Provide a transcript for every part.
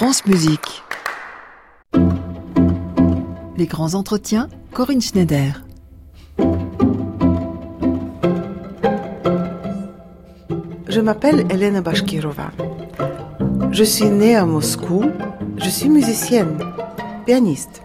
France Musique. Les grands entretiens, Corinne Schneider. Je m'appelle Elena Bashkirova. Je suis née à Moscou. Je suis musicienne, pianiste.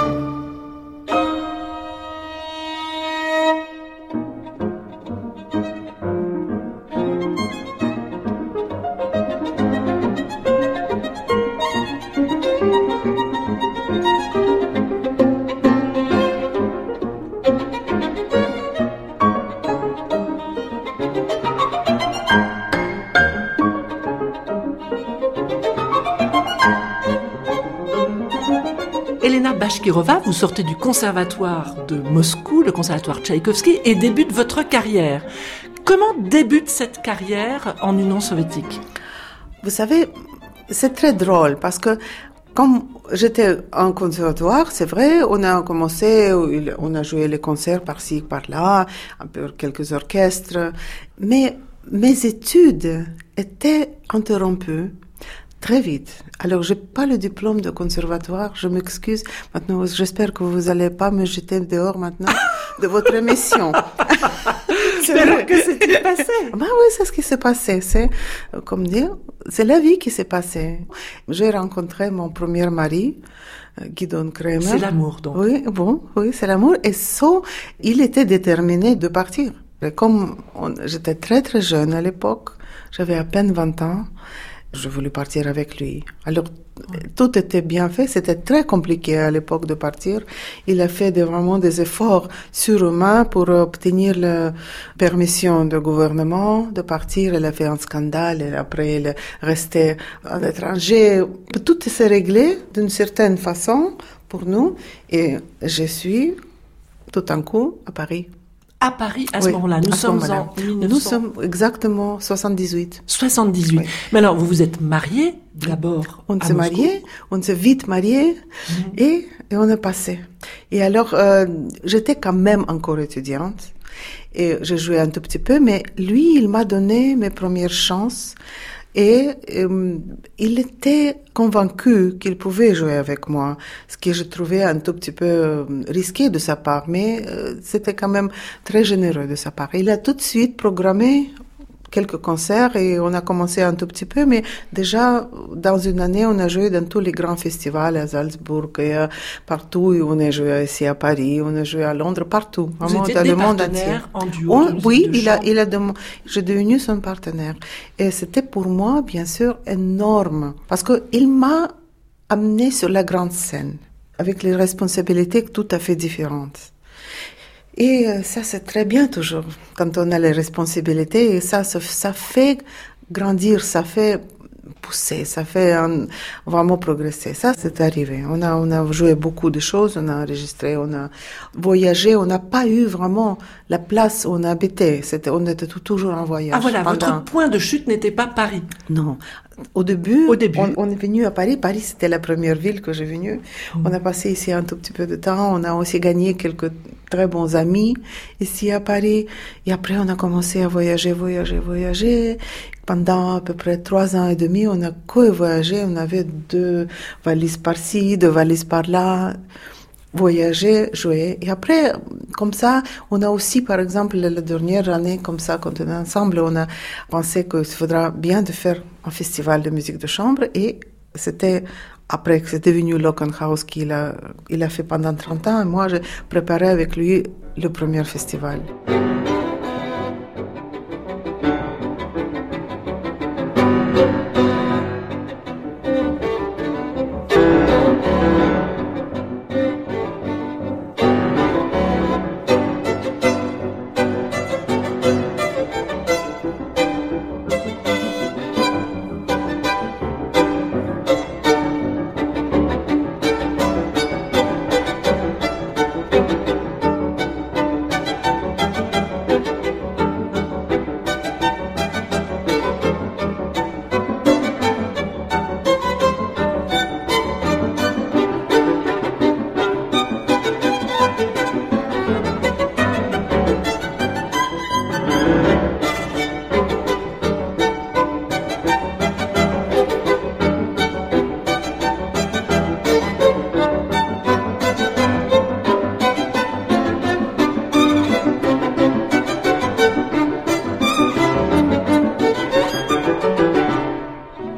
Elena Bashkirova, vous sortez du conservatoire de Moscou, le conservatoire Tchaïkovski, et débute votre carrière. Comment débute cette carrière en Union soviétique ? Vous savez, c'est très drôle parce que comme j'étais en conservatoire, c'est vrai, on a commencé, on a joué les concerts par-ci, par-là, un peu quelques orchestres, mais mes études étaient interrompues très vite. Alors, j'ai pas le diplôme de conservatoire, je m'excuse. Maintenant, j'espère que vous allez pas me jeter dehors maintenant de votre émission. C'est vrai que c'était passé. Bah oui, c'est ce qui s'est passé. C'est, comme dire, c'est la vie qui s'est passée. J'ai rencontré mon premier mari, Gidon Kremer. C'est l'amour, donc. Oui, c'est l'amour. Et ça, il était déterminé de partir. Et comme j'étais très très jeune à l'époque, j'avais à peine 20 ans, je voulais partir avec lui. Alors, tout était bien fait. C'était très compliqué à l'époque de partir. Il a fait vraiment des efforts surhumains pour obtenir la permission du gouvernement de partir. Il a fait un scandale et après il est resté à l'étranger. Tout s'est réglé d'une certaine façon pour nous. Et je suis tout d'un coup à Paris. À Paris, à ce moment-là. Nous sommes en 1900. Nous sommes exactement 78. 78. Oui. Mais alors, vous vous êtes mariés d'abord on s'est mariés, on s'est vite mariés et on est passé. Et alors, j'étais quand même encore étudiante et je jouais un tout petit peu, mais lui, il m'a donné mes premières chances. Et il était convaincu qu'il pouvait jouer avec moi, ce que je trouvais un tout petit peu risqué de sa part, mais c'était quand même très généreux de sa part. Il a tout de suite programmé quelques concerts et on a commencé un tout petit peu, mais déjà dans une année, on a joué dans tous les grands festivals à Salzbourg et partout. Et on a joué ici à Paris, on a joué à Londres, partout. Vous étiez des partenaires en duo. Oui, j'ai devenu son partenaire. Et c'était pour moi, bien sûr, énorme parce que il m'a amené sur la grande scène avec les responsabilités tout à fait différentes. Et ça, c'est très bien toujours, quand on a les responsabilités. Et ça fait grandir, ça fait pousser, ça fait vraiment progresser. Ça, c'est arrivé. On a joué beaucoup de choses, on a enregistré, on a voyagé. On n'a pas eu vraiment la place où on habitait. On était toujours en voyage. Ah voilà, votre point de chute n'était pas Paris. Non. Au début. On est venu à Paris. Paris, c'était la première ville que j'ai venue. On a passé ici un tout petit peu de temps. On a aussi gagné quelques très bons amis ici à Paris. Et après, on a commencé à voyager. Pendant à peu près 3 ans et demi, on a voyagé. On avait 2 valises par-ci, 2 valises par-là. Voyager, jouer. Et après, comme ça, on a aussi, par exemple, la dernière année, comme ça, quand on est ensemble, on a pensé qu'il faudra bien de faire un festival de musique de chambre. Et c'était, après que c'était devenu Lockenhaus qu'il a fait pendant 30 ans. Et moi, j'ai préparé avec lui le premier festival.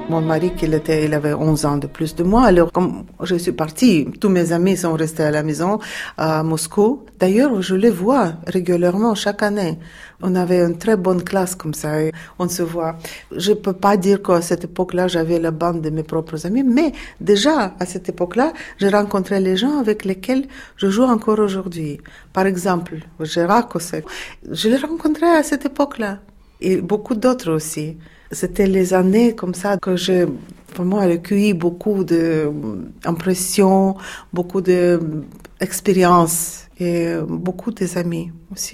Mon mari, il avait 11 ans de plus de moi. Alors, comme je suis partie, tous mes amis sont restés à la maison, à Moscou. D'ailleurs, je les vois régulièrement chaque année. On avait une très bonne classe comme ça. Et on se voit. Je peux pas dire qu'à cette époque-là, j'avais la bande de mes propres amis, mais déjà, à cette époque-là, j'ai rencontré les gens avec lesquels je joue encore aujourd'hui. Par exemple, Gérard Cosset. Je l'ai rencontré à cette époque-là. Et beaucoup d'autres aussi. C'était les années comme ça que j'ai vraiment recueilli beaucoup d'impressions, beaucoup d'expériences et beaucoup des amis aussi.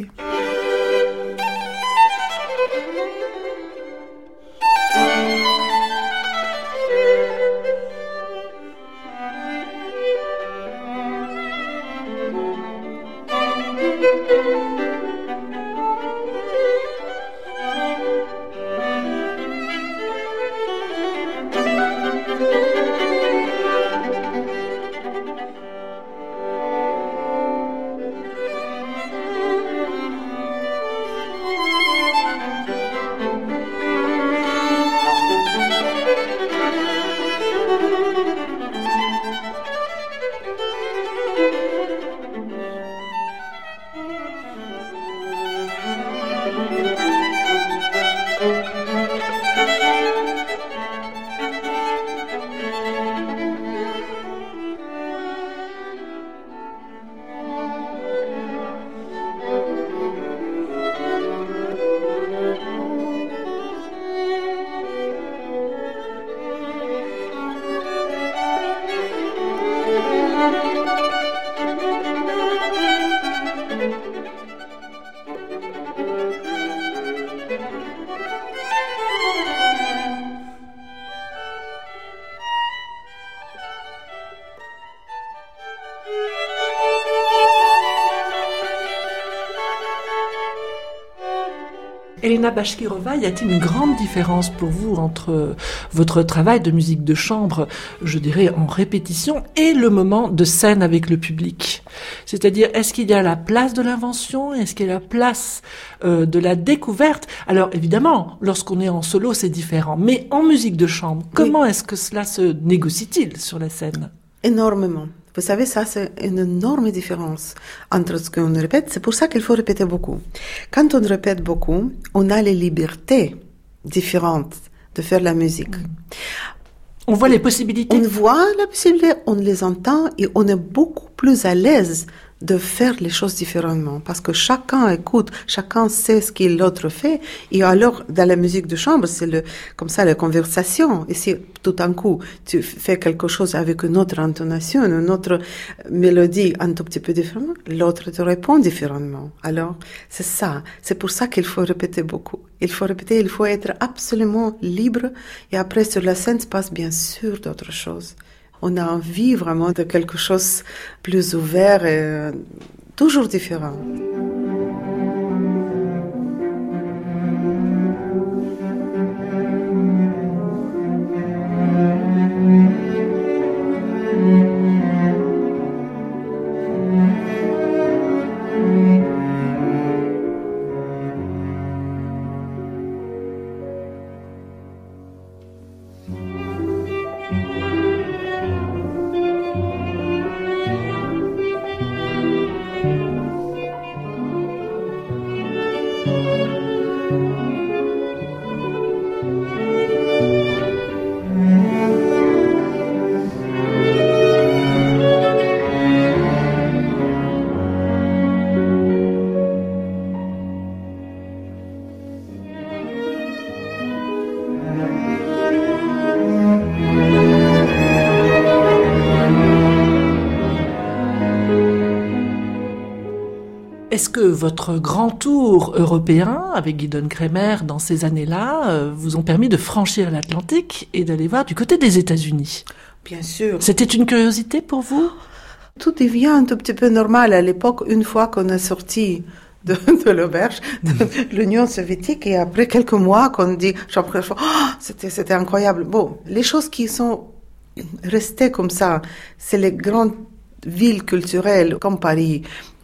Elena Bashkirova, y a-t-il une grande différence pour vous entre votre travail de musique de chambre, je dirais en répétition, et le moment de scène avec le public? C'est-à-dire, est-ce qu'il y a la place de l'invention? Est-ce qu'il y a la place de la découverte? Alors évidemment, lorsqu'on est en solo, c'est différent. Mais en musique de chambre, comment est-ce que cela se négocie-t-il sur la scène? Énormément. Vous savez, ça, c'est une énorme différence entre ce qu'on répète. C'est pour ça qu'il faut répéter beaucoup. Quand on répète beaucoup, on a les libertés différentes de faire la musique. On voit les possibilités. On voit la possibilité, on les entend et on est beaucoup plus à l'aise de faire les choses différemment parce que chacun écoute, chacun sait ce que l'autre fait et alors dans la musique de chambre c'est comme ça la conversation et si tout d'un coup tu fais quelque chose avec une autre intonation, une autre mélodie un tout petit peu différemment, l'autre te répond différemment. Alors c'est ça, c'est pour ça qu'il faut répéter beaucoup. Il faut répéter, il faut être absolument libre et après sur la scène se passe bien sûr d'autres choses. On a envie vraiment de quelque chose plus ouvert et toujours différent. Est-ce que votre grand tour européen avec Gidon Kremer dans ces années-là vous ont permis de franchir l'Atlantique et d'aller voir du côté des États-Unis? Bien sûr. C'était une curiosité pour vous? Tout devient un tout petit peu normal à l'époque, une fois qu'on est sorti de l'auberge de l'Union soviétique et après quelques mois qu'on dit, c'était incroyable. Bon, les choses qui sont restées comme ça, c'est les grandes villes culturelles comme Paris,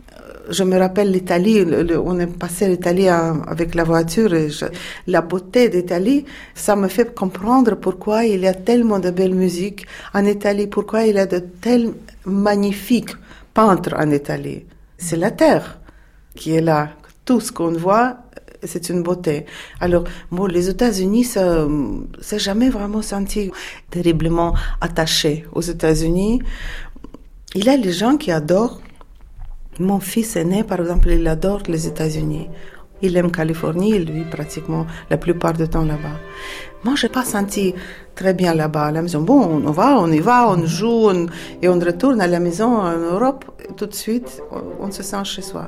je me rappelle l'Italie, on est passé l'Italie avec la voiture et la beauté d'Italie, ça me fait comprendre pourquoi il y a tellement de belle musique en Italie, pourquoi il y a de tels magnifiques peintres en Italie. C'est la terre qui est là. Tout ce qu'on voit, c'est une beauté. Alors, bon, les États-Unis, ça, c'est jamais vraiment senti terriblement attaché aux États-Unis. Il y a les gens qui adorent. Mon fils aîné, par exemple, il adore les États-Unis. Il aime Californie, il vit pratiquement la plupart du temps là-bas. Moi, j'ai pas senti très bien là-bas à la maison. Bon, on y va, on joue, et on retourne à la maison en Europe. Et tout de suite, on se sent chez soi.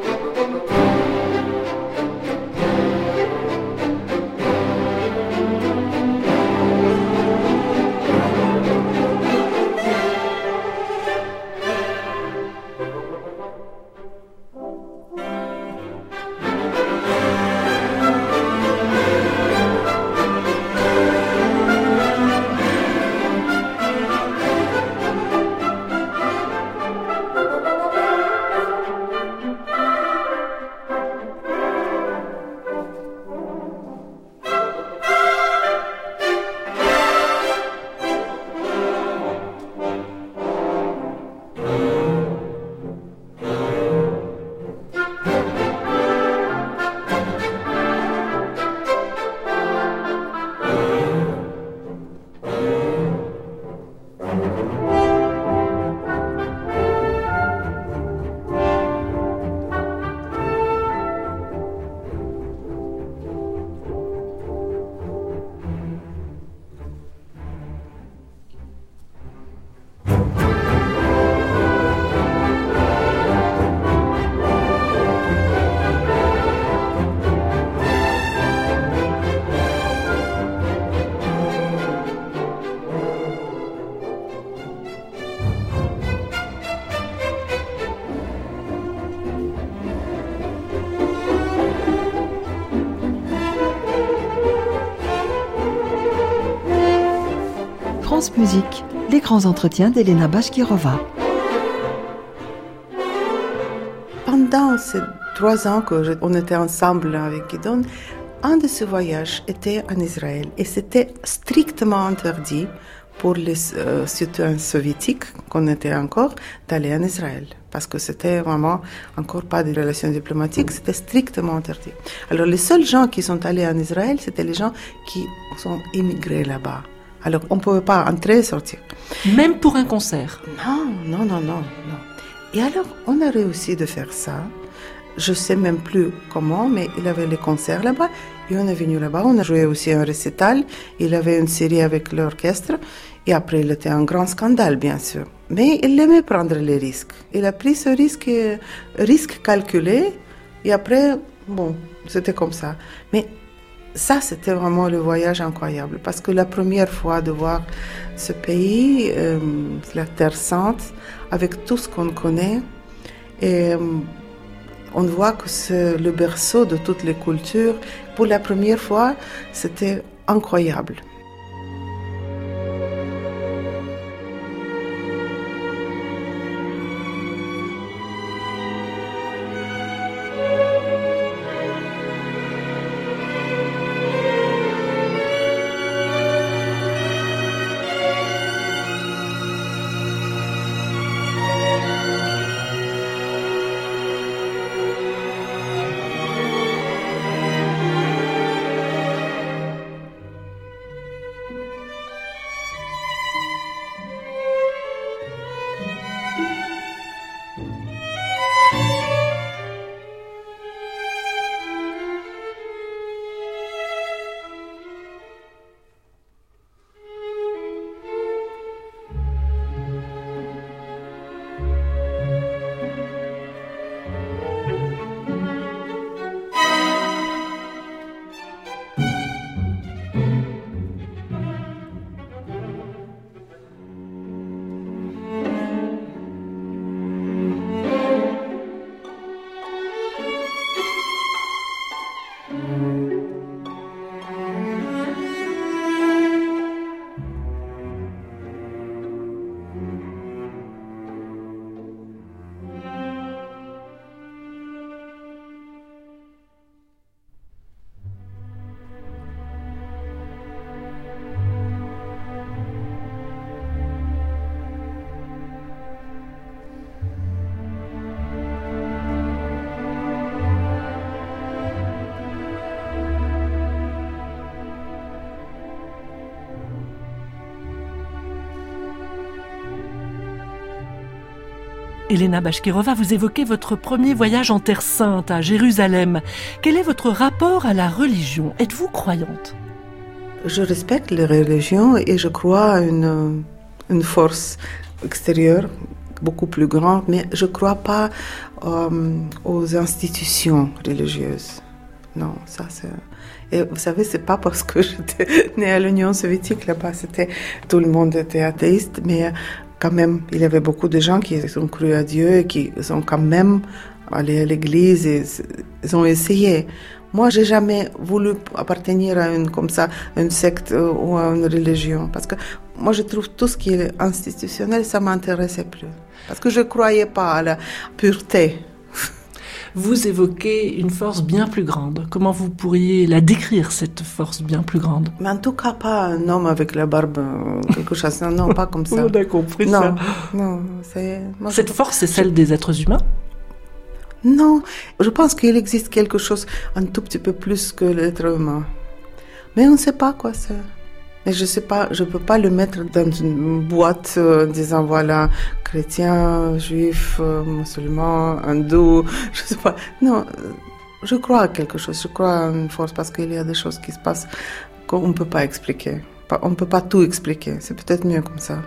France Musique, les grands entretiens d'Elena Bashkirova. Pendant ces 3 ans qu'on était ensemble avec Gidon, un de ces voyages était en Israël et c'était strictement interdit pour les citoyens soviétiques, qu'on était encore, d'aller en Israël. Parce que c'était vraiment encore pas des relations diplomatiques, c'était strictement interdit. Alors les seuls gens qui sont allés en Israël, c'était les gens qui sont immigrés là-bas. Alors on ne pouvait pas entrer et sortir. Même pour un concert? Non. Et alors on a réussi de faire ça. Je ne sais même plus comment, mais il avait les concerts là-bas. Et on est venu là-bas, on a joué aussi un récital. Il avait une série avec l'orchestre. Et après, il était un grand scandale, bien sûr. Mais il aimait prendre les risques. Il a pris ce risque calculé. Et après, bon, c'était comme ça. Mais ça, c'était vraiment le voyage incroyable. Parce que la première fois de voir ce pays, la Terre Sainte, avec tout ce qu'on connaît, et on voit que c'est le berceau de toutes les cultures. Pour la première fois, c'était incroyable. Elena Bashkirova, vous évoquez votre premier voyage en Terre Sainte, à Jérusalem. Quel est votre rapport à la religion? Êtes-vous croyante? Je respecte les religions et je crois à une force extérieure beaucoup plus grande, mais je ne crois pas aux institutions religieuses. Non, ça c'est... Et vous savez, c'est pas parce que j'étais née à l'Union soviétique, là-bas, tout le monde était athéiste, mais quand même, il y avait beaucoup de gens qui ont cru à Dieu et qui sont quand même allés à l'église et ils ont essayé. Moi, j'ai jamais voulu appartenir à une secte ou à une religion, parce que moi, je trouve tout ce qui est institutionnel, ça m'intéressait plus, parce que je croyais pas à la pureté. Vous évoquez une force bien plus grande. Comment vous pourriez la décrire, cette force bien plus grande? Mais en tout cas, pas un homme avec la barbe, quelque chose. Non, pas comme ça. On a compris non, ça. Non, cette force, c'est celle des êtres humains? Non, je pense qu'il existe quelque chose un tout petit peu plus que l'être humain. Mais on ne sait pas quoi c'est. Mais je sais pas, je peux pas le mettre dans une boîte disant voilà, chrétien, juif, musulman, hindou, je sais pas. Non, je crois à quelque chose, je crois à une force parce qu'il y a des choses qui se passent qu'on ne peut pas expliquer. On ne peut pas tout expliquer, c'est peut-être mieux comme ça.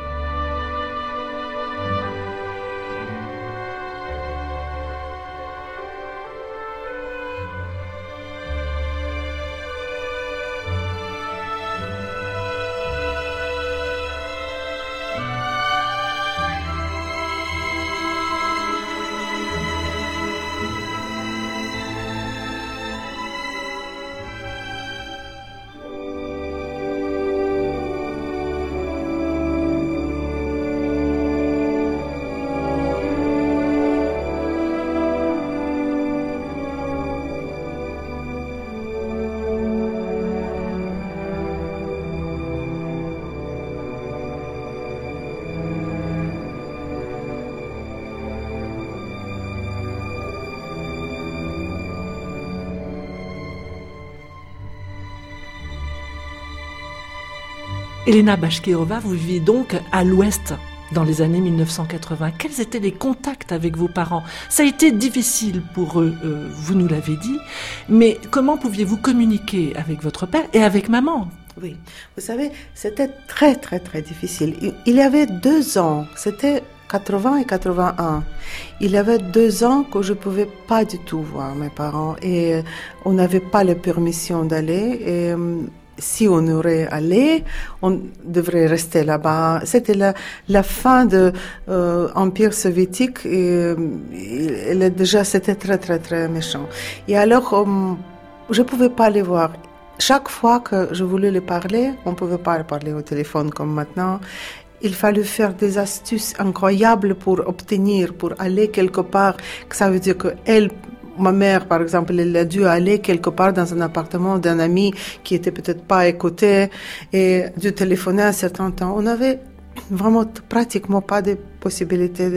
Elena Bashkirova, vous vivez donc à l'Ouest dans les années 1980. Quels étaient les contacts avec vos parents? Ça a été difficile pour eux, vous nous l'avez dit, mais comment pouviez-vous communiquer avec votre père et avec maman? Oui, vous savez, c'était très très très difficile. Il y avait 2 ans, c'était 80 et 81. Il y avait 2 ans que je pouvais pas du tout voir mes parents et on n'avait pas la permission d'aller et si on aurait allé, on devrait rester là-bas. C'était la fin de l'Empire soviétique et déjà c'était très très très méchant. Et alors, je pouvais pas les voir. Chaque fois que je voulais les parler, on pouvait pas les parler au téléphone comme maintenant. Il fallait faire des astuces incroyables pour obtenir, pour aller quelque part. Ça veut dire que ma mère, par exemple, elle a dû aller quelque part dans un appartement d'un ami qui était peut-être pas à côté et dû téléphoner un certain temps. On avait vraiment pratiquement pas de possibilité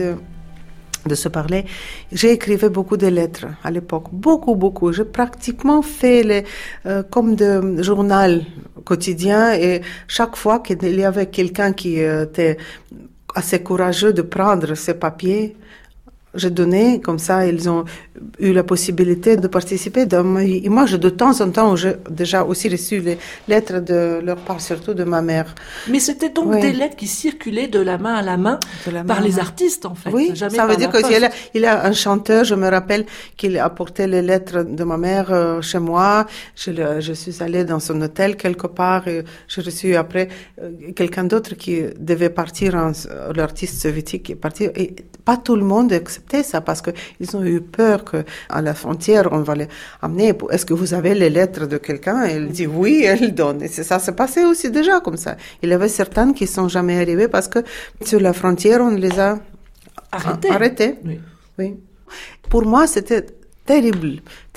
de se parler. J'ai écrivé beaucoup de lettres à l'époque, beaucoup. J'ai pratiquement fait comme de journal quotidien et chaque fois qu'il y avait quelqu'un qui était assez courageux de prendre ces papiers, j'ai donné, comme ça, ils ont eu la possibilité de participer dans ma vie. Et moi, de temps en temps, j'ai déjà aussi reçu les lettres de leur part, surtout de ma mère. Mais c'était donc des lettres qui circulaient de la main à la main par les artistes, en fait. Oui, jamais ça veut dire qu'il y a un chanteur, je me rappelle qu'il apportait les lettres de ma mère chez moi. Je suis allée dans son hôtel quelque part et j'ai reçu après quelqu'un d'autre qui devait partir, l'artiste soviétique qui est parti. Et pas tout le monde acceptait ça parce que ils ont eu peur que à la frontière on va les amener. Est-ce que vous avez les lettres de quelqu'un? Elle dit oui, elle donne. Et ça s'est passé aussi déjà comme ça. Il y avait certaines qui sont jamais arrivées parce que sur la frontière on les a arrêtées. Oui. Pour moi c'était terrible.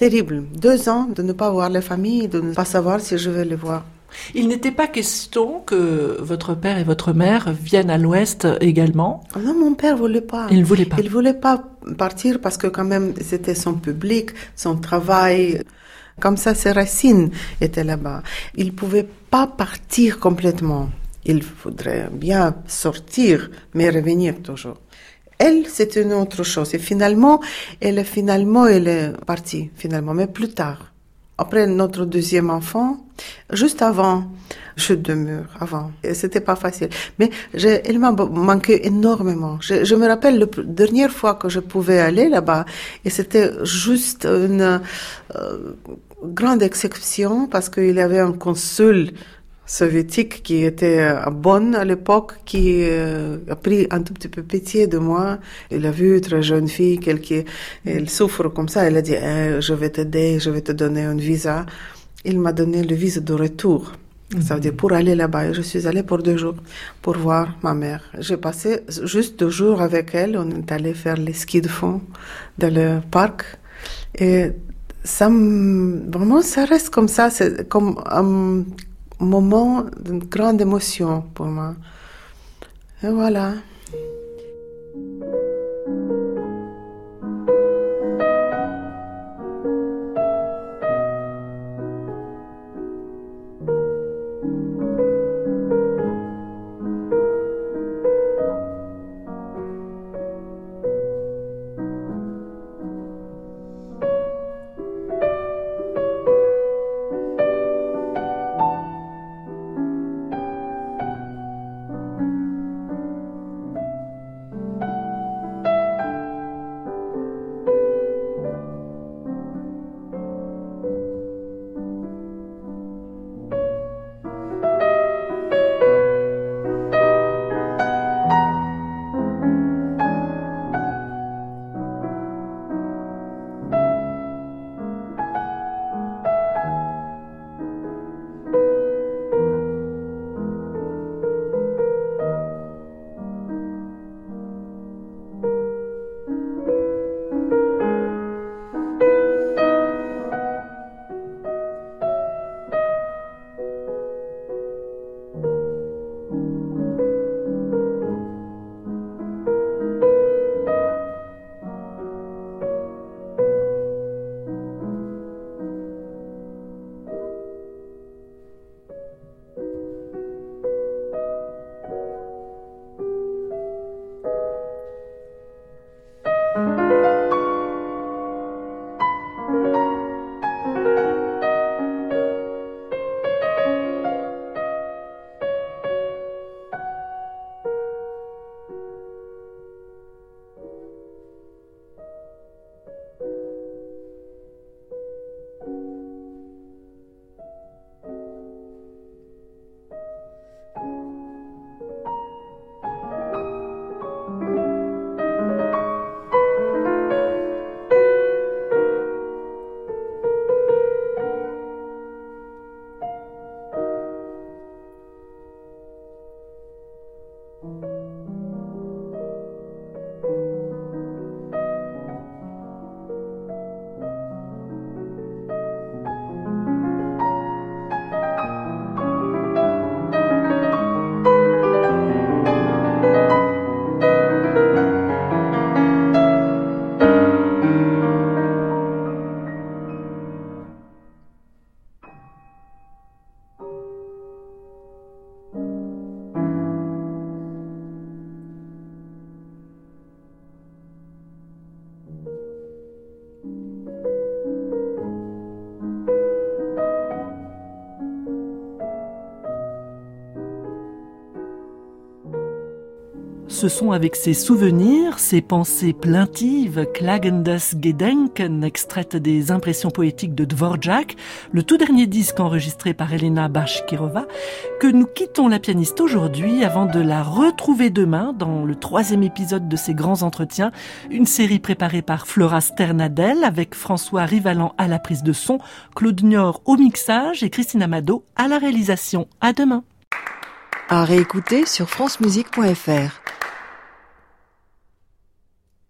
2 ans de ne pas voir la famille, de ne pas savoir si je vais les voir. Il n'était pas question que votre père et votre mère viennent à l'Ouest également? Non, mon père voulait pas. Il voulait pas. Il voulait pas partir parce que quand même c'était son public, son travail. Comme ça, ses racines étaient là-bas. Il pouvait pas partir complètement. Il faudrait bien sortir, mais revenir toujours. Elle, c'était une autre chose. Et finalement, elle est partie, finalement, mais plus tard. Après notre deuxième enfant, juste avant, chute de mur, avant. Et c'était pas facile. Mais elle m'a manqué énormément. Je me rappelle la dernière fois que je pouvais aller là-bas, et c'était juste une grande exception parce qu'il y avait un consul soviétique qui était à Bonn à l'époque, qui a pris un tout petit peu pitié de moi. Il a vu une très jeune fille, elle souffre comme ça. Elle a dit je vais t'aider, je vais te donner un visa. Il m'a donné le visa de retour. Ça veut dire pour aller là-bas. Et je suis allée pour 2 jours pour voir ma mère. J'ai passé juste 2 jours avec elle. On est allé faire les skis de fond dans le parc. Et vraiment, ça reste comme ça. C'est comme un moment d'une grande émotion pour moi. Et voilà. Ce sont avec ses souvenirs, ses pensées plaintives, Klagendes Gedenken, extraites des impressions poétiques de Dvorak, le tout dernier disque enregistré par Elena Bashkirova, que nous quittons la pianiste aujourd'hui avant de la retrouver demain dans le 3e épisode de ses grands entretiens, une série préparée par Flora Sternadel avec François Rivalan à la prise de son, Claude Niort au mixage et Christine Amado à la réalisation. À demain. À réécouter sur francemusique.fr.